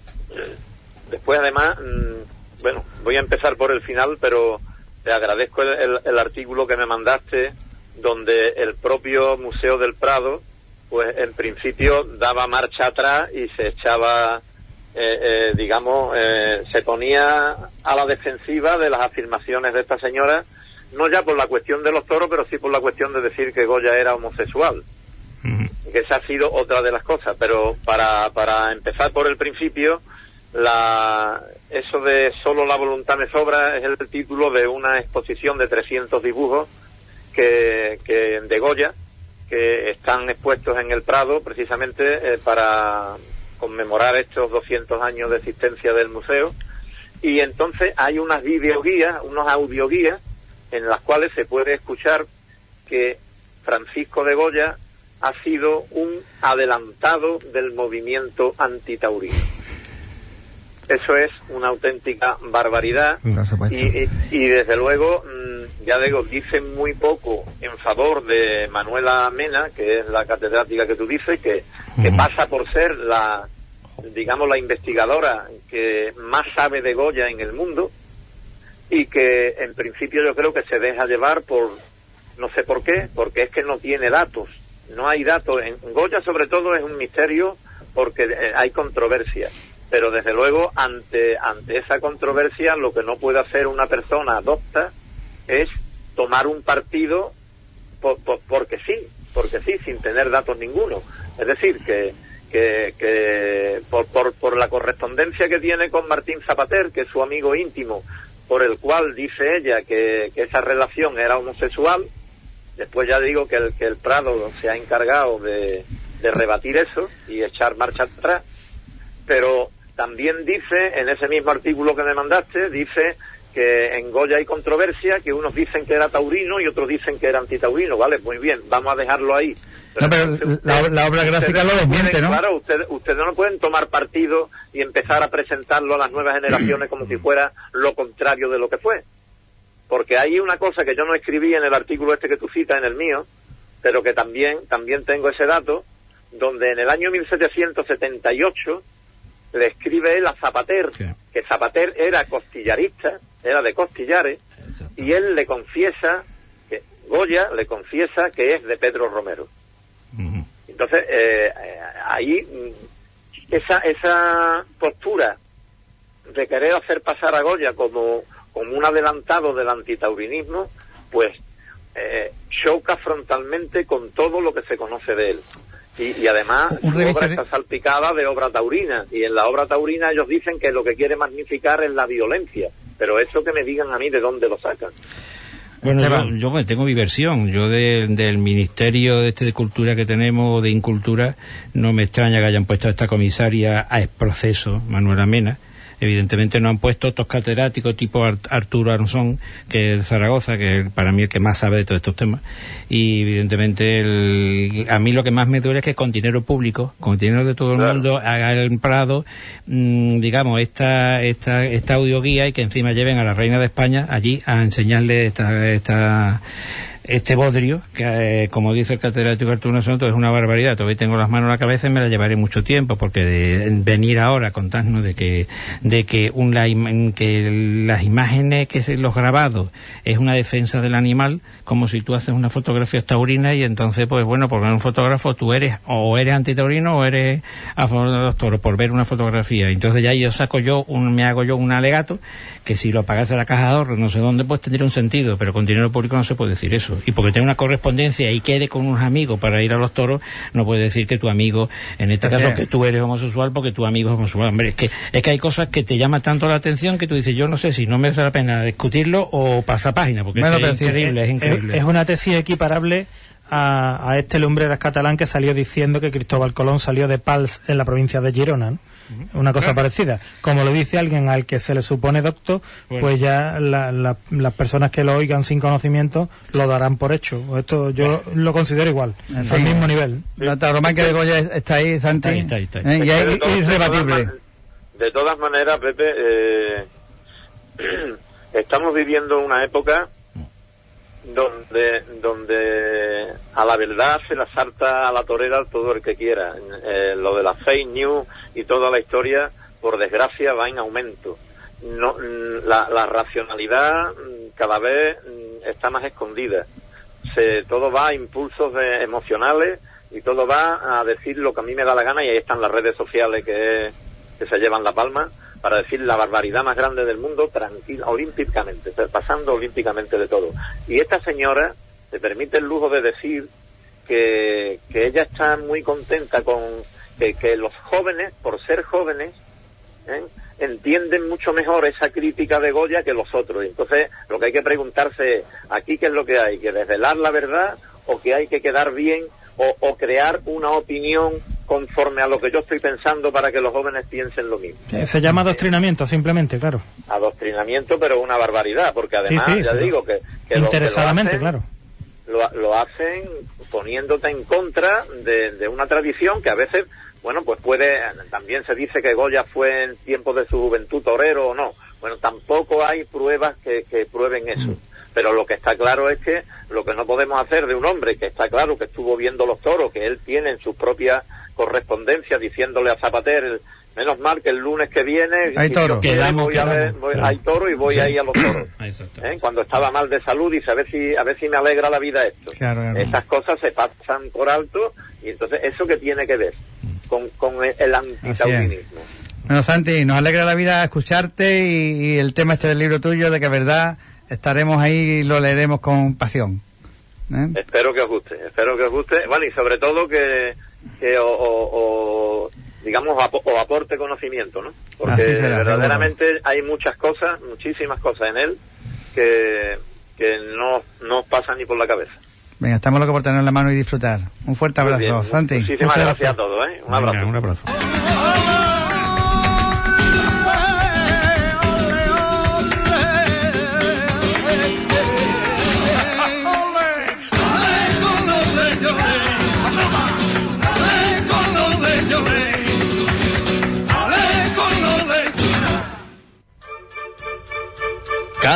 Después, además, mmm, bueno, voy a empezar por el final, pero te agradezco el, el, el artículo que me mandaste, donde el propio Museo del Prado, pues en principio daba marcha atrás y se echaba... Eh, eh, digamos, eh, se ponía a la defensiva de las afirmaciones de esta señora, no ya por la cuestión de los toros, pero sí por la cuestión de decir que Goya era homosexual. Uh-huh. Que esa ha sido otra de las cosas, pero para, para empezar por el principio, la, eso de solo la voluntad me sobra es el título de una exposición de trescientos dibujos que, que de Goya, que están expuestos en el Prado precisamente eh, para conmemorar estos doscientos años de existencia del museo, y entonces hay unas videoguías, unos audioguías en las cuales se puede escuchar que Francisco de Goya ha sido un adelantado del movimiento antitaurino. Eso es una auténtica barbaridad, y, y, y desde luego, ya digo, dicen muy poco en favor de Manuela Mena, que es la catedrática que tú dices, que, que pasa por ser la, digamos, la investigadora que más sabe de Goya en el mundo, y que en principio yo creo que se deja llevar por, no sé por qué, porque es que no tiene datos, no hay datos. En Goya sobre todo es un misterio porque hay controversia. Pero desde luego, ante ante esa controversia, lo que no puede hacer una persona docta es tomar un partido por, por, porque sí, porque sí, sin tener datos ninguno. Es decir, que que, que por, por, por la correspondencia que tiene con Martín Zapater, que es su amigo íntimo, por el cual dice ella que, que esa relación era homosexual. Después ya digo que el, que el Prado se ha encargado de, de rebatir eso y echar marcha atrás. Pero también dice, en ese mismo artículo que me mandaste, dice que en Goya hay controversia, que unos dicen que era taurino y otros dicen que era antitaurino, ¿vale? Muy bien, vamos a dejarlo ahí. Pero, no, pero usted, la, la obra gráfica lo desmiente, pueden, ¿no? Claro, ustedes, ustedes no pueden tomar partido y empezar a presentarlo a las nuevas generaciones como si fuera lo contrario de lo que fue. Porque hay una cosa que yo no escribí en el artículo este que tú citas, en el mío, pero que también, también tengo ese dato, donde en el año mil setecientos setenta y ocho le escribe él a Zapater, sí. que Zapater era costillarista, era de Costillares, y él le confiesa, que Goya le confiesa que es de Pedro Romero. Uh-huh. Entonces, eh, ahí, esa, esa postura de querer hacer pasar a Goya como, como un adelantado del antitaurinismo, pues eh, choca frontalmente con todo lo que se conoce de él. Y, y además su obra está salpicada de obra taurina, y en la obra taurina ellos dicen que lo que quiere magnificar es la violencia, pero eso que me digan a mí de dónde lo sacan. Bueno, yo, yo tengo mi versión, yo de, del Ministerio de, este de Cultura que tenemos, de Incultura, no me extraña que hayan puesto a esta comisaria a exproceso, Manuela Mena. Evidentemente no han puesto otros catedráticos tipo Arturo Arzón, que es de Zaragoza, que es para mí el que más sabe de todos estos temas. Y evidentemente el, a mí lo que más me duele es que con dinero público, con dinero de todo el claro. mundo, hagan Prado, mmm, digamos, esta, esta, esta audioguía, y que encima lleven a la reina de España allí a enseñarle esta, esta, este bodrio, que eh, como dice el catedrático Arturo Arzón, es una barbaridad. Todavía tengo las manos en la cabeza y me la llevaré mucho tiempo, porque de, venir ahora a contarnos de que de que, un, la, que las imágenes, que se, los grabados, es una defensa del animal, como si tú haces una fotografía taurina y entonces, pues bueno, por ver un fotógrafo tú eres, o eres antitaurino o eres a favor de los toros, por ver una fotografía. Entonces ya yo saco yo, un, me hago yo un alegato, que si lo pagase la caja de ahorros, no sé dónde, pues tendría un sentido, pero con dinero público no se puede decir eso. Y porque tenga una correspondencia y quede con unos amigos para ir a los toros, no puede decir que tu amigo, en este caso, que tú eres homosexual porque tu amigo es homosexual. Hombre, es que, es que hay cosas que te llaman tanto la atención que tú dices, yo no sé si no merece la pena discutirlo o pasar página, porque bueno, es, increíble, es, es increíble. Es, es una tesis equiparable a, a este Lumbreras catalán que salió diciendo que Cristóbal Colón salió de Pals en la provincia de Girona, ¿no? Una cosa parecida. Como lo dice alguien al que se le supone docto, bueno. pues ya la, la, las personas que lo oigan sin conocimiento lo darán por hecho. Esto yo bueno. lo considero igual, al sí. mismo nivel. La tauromaquia de Goya está ahí, Santi. Está ahí, está ahí, está ahí. ¿Eh? Y es, es, es irrebatible. De todas maneras, Pepe, eh, estamos viviendo una época donde donde a la verdad se la salta a la torera todo el que quiera. Eh, lo de las fake news y toda la historia, por desgracia, va en aumento. No, la, la racionalidad cada vez está más escondida. Se, todo va a impulsos de, emocionales, y todo va a decir lo que a mí me da la gana, y ahí están las redes sociales que, que se llevan la palma para decir la barbaridad más grande del mundo, tranquila, olímpicamente, pasando olímpicamente de todo. Y esta señora se permite el lujo de decir que, que ella está muy contenta con que, que los jóvenes, por ser jóvenes, ¿eh? entienden mucho mejor esa crítica de Goya que los otros. Y entonces lo que hay que preguntarse es, aquí qué es lo que hay, que desvelar la verdad, o que hay que quedar bien, o, o crear una opinión conforme a lo que yo estoy pensando para que los jóvenes piensen lo mismo. Se llama adoctrinamiento, simplemente, claro. Adoctrinamiento, pero una barbaridad, porque además, sí, sí, ya digo, que, que interesadamente, lo, que lo hacen, claro. Lo, lo hacen poniéndote en contra de, de una tradición que a veces, bueno, pues puede, también se dice que Goya fue en tiempos de su juventud torero o no. Bueno, tampoco hay pruebas que, que prueben eso. Mm. Pero lo que está claro es que lo que no podemos hacer de un hombre que está claro que estuvo viendo los toros, que él tiene en sus propias correspondencias diciéndole a Zapater, el, menos mal que el lunes que viene hay toro, que voy a ver, voy, claro. hay toro y voy sí. ahí a los toros. ¿Eh? Cuando estaba mal de salud, dice, a ver si a ver si me alegra la vida esto. Claro, claro. Esas cosas se pasan por alto, y entonces eso que tiene que ver con, con el antitaurinismo. Bueno, Santi, nos alegra la vida escucharte, y, y el tema este del libro tuyo, de que verdad estaremos ahí y lo leeremos con pasión. ¿Eh? Espero que os guste, espero que os guste. Bueno, y sobre todo que, que o, o, o digamos, o aporte conocimiento, ¿no? Porque será, verdaderamente seguro. Hay muchas cosas, muchísimas cosas en él que, que no, no pasan ni por la cabeza. Venga, estamos locos por tener la mano y disfrutar. Un fuerte abrazo, bien, Santi. Muchísimas gracias, gracias a todos, ¿eh? Un abrazo. Venga, un abrazo.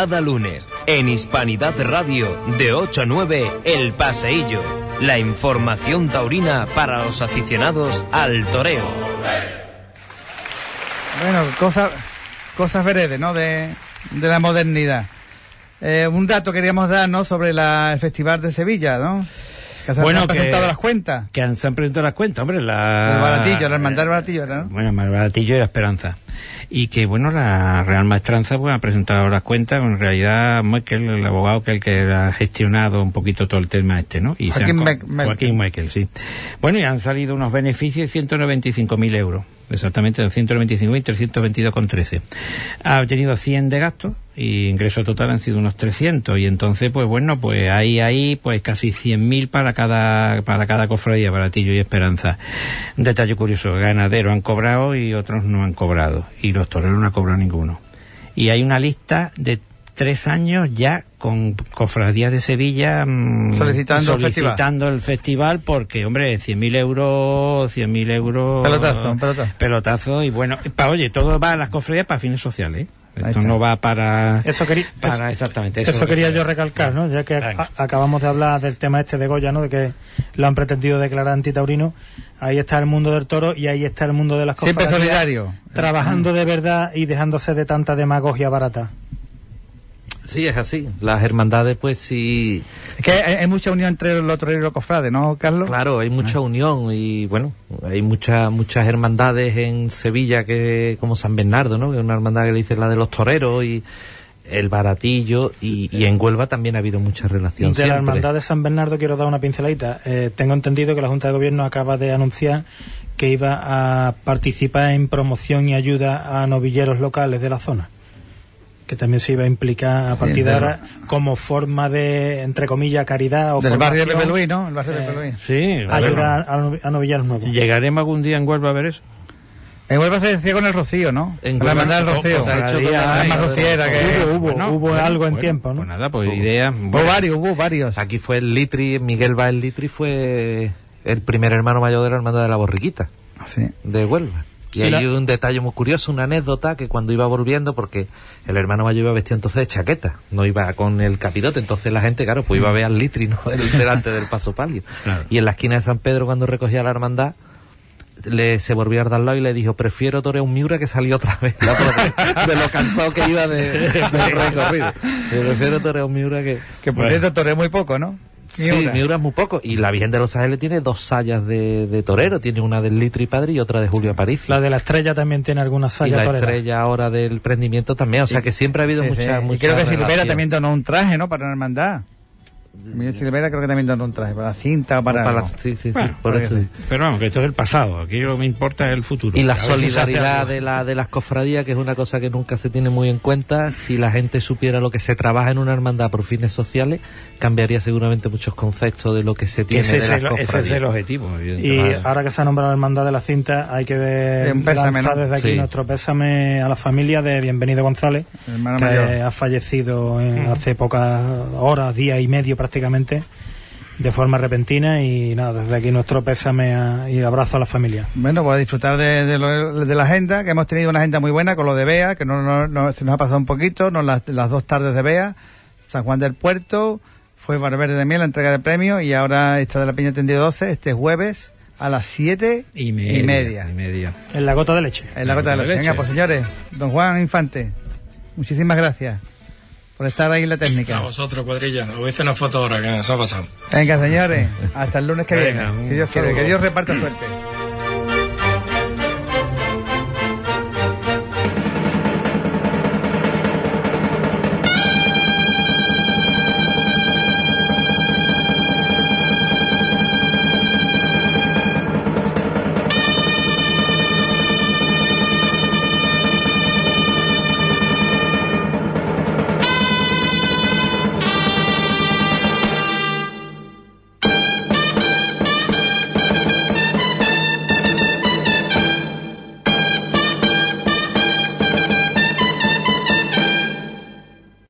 Cada lunes, en Hispanidad Radio, de ocho a nueve, El Paseillo. La información taurina para los aficionados al toreo. Bueno, cosas, cosas veredes, ¿no? De, de la modernidad. Eh, un dato queríamos dar, ¿no? Sobre la, el Festival de Sevilla, ¿no? Que se Bueno, han que- presentado las cuentas. Que han, se han presentado las cuentas, hombre. La, El baratillo, la hermandad del baratillo, ¿no? Bueno, el baratillo y la Esperanza. Y que, bueno, la Real Maestranza pues ha presentado las cuentas, en realidad Michael, el abogado, que es el que ha gestionado un poquito todo el tema este, ¿no? Y se Joaquín han- Mec- Mec- Joaquín Michael, sí. Bueno, y han salido unos beneficios de ciento noventa y cinco mil euros. Exactamente, de ciento noventa y cinco mil trescientos veintidós con trece. Ha tenido cien de gastos y ingreso total han sido unos trescientos. Y entonces, pues bueno, pues ahí, ahí, pues casi cien mil para cada, para cada cofradía, Baratillo y Esperanza. Un detalle curioso, ganaderos han cobrado y otros no han cobrado. Y los toreros no han cobrado ninguno. Y hay una lista de tres años ya con cofradías de Sevilla mmm, Solicitando el solicitando el festival porque, hombre, cien mil euros, cien mil euros... Pelotazo, un pelotazo. Pelotazo y bueno, pa, oye, todo va a las cofradías para fines sociales, ¿eh? Ahí Esto está. no va para... Eso quería, para eso, exactamente eso es lo que quería quería yo recalcar, ¿no? Ya que Venga. a- acabamos de hablar del tema este de Goya, ¿no? De que lo han pretendido declarar antitaurino. Ahí está el mundo del toro y ahí está el mundo de las Siempre cofradías. solidario. Trabajando de verdad y dejándose de tanta demagogia barata. Sí, es así. Las hermandades, pues sí. Es que hay, hay mucha unión entre los toreros y los cofrades, ¿no, Carlos? Claro, hay mucha unión y bueno, hay muchas muchas hermandades en Sevilla que como San Bernardo, ¿no? Que es una hermandad que le dice la de los toreros y el Baratillo y, y en Huelva también ha habido mucha relación De la siempre. Hermandad de San Bernardo quiero dar una pinceladita. Eh, tengo entendido que la Junta de Gobierno acaba de anunciar que iba a participar en promoción y ayuda a novilleros locales de la zona. Que también se iba a implicar a partir de de ahora como forma de, entre comillas, caridad o Del barrio de formación, Pepe Luis, ¿no? El barrio de eh, Pepe Luis. Sí, a ver, ayuda a, no- a novilleros nuevos. ¿llegaremos algún día en Huelva a ver eso? En Huelva se decía con el Rocío, ¿no? En Con la Huelva hermandad del se- Rocío. se ha hecho con La la- más rociera que... Hubo, hubo, hubo algo en tiempo, ¿no? Pues nada, pues ideas... Hubo bueno, varios, hubo varios. Aquí fue el Litri, Miguel Baez Litri fue el primer hermano mayor de la hermandad de la Borriquita, Sí. de Huelva. Y, Y hay la- un detalle muy curioso, una anécdota, que cuando iba volviendo, porque el hermano mayor iba vestido entonces de chaqueta, no iba con el capirote, entonces la gente, claro, pues iba a ver al Litri, ¿no? El delante del paso palio. Claro. Y en la esquina de San Pedro, cuando recogía la hermandad, le se volvió a dar al lado y le dijo, prefiero torear un Miura que salió otra vez, ¿no? Porque de lo cansado que iba de, del recorrido. Yo prefiero torear un Miura que... Que por Bueno. cierto toreó muy poco, ¿no? Sí, Miura. Miura es muy poco. Y la Virgen de los Ángeles tiene dos sayas de, de torero. Tiene una del Litri Padre y otra de Julio Aparicio. La de la Estrella también tiene algunas y sayas la toreras. estrella ahora del prendimiento también. O sea que siempre ha habido Sí, mucha, sí. mucha Y creo que Silvera relación. también donó un traje, ¿no? Para una hermandad. Miguel Silvera creo que también donó un traje, para la cinta o para, Para algo. la- sí, sí, sí, Bueno, por porque eso. sí. Pero vamos, que esto es el pasado. Aquí lo que me importa es el futuro. Y la A ver si se hace solidaridad algo. de, la, de las cofradías, que es una cosa que nunca se tiene muy en cuenta. Si la gente supiera lo que se trabaja en una hermandad por fines sociales, cambiaría seguramente muchos conceptos de lo que se Que tiene ese, de es las el, ese cofradías. es el objetivo. Y evidentemente. ahora que se ha nombrado la hermandad de la cinta, hay que de- Un pésame, lanzar ¿no? desde aquí Sí. nuestro pésame a la familia de Bienvenido González, Hermano que mayor. ha fallecido en- hace pocas horas, día y medio prácticamente, de forma repentina. Y nada, desde aquí nuestro pésame a- y abrazo a la familia. Bueno, pues a disfrutar de, de, lo- de la agenda, que hemos tenido una agenda muy buena con lo de Bea, que no, no- no- se nos ha pasado un poquito, no, las, las dos tardes de Bea, San Juan del Puerto, fue Valverde de Miel, la entrega de premios, y ahora esta de la Peña Tendido doce, este jueves a las siete y media. y media. y media. En la gota de leche. En la Gota de la Leche. Venga, pues señores, don Juan Infante, muchísimas gracias por estar ahí en la técnica. A vosotros, cuadrilla. Os voy a hacer una foto ahora que se ha pasado. Venga, señores, hasta el lunes que Venga, viene. un Que Dios quiere, saludo. que Dios reparta suerte.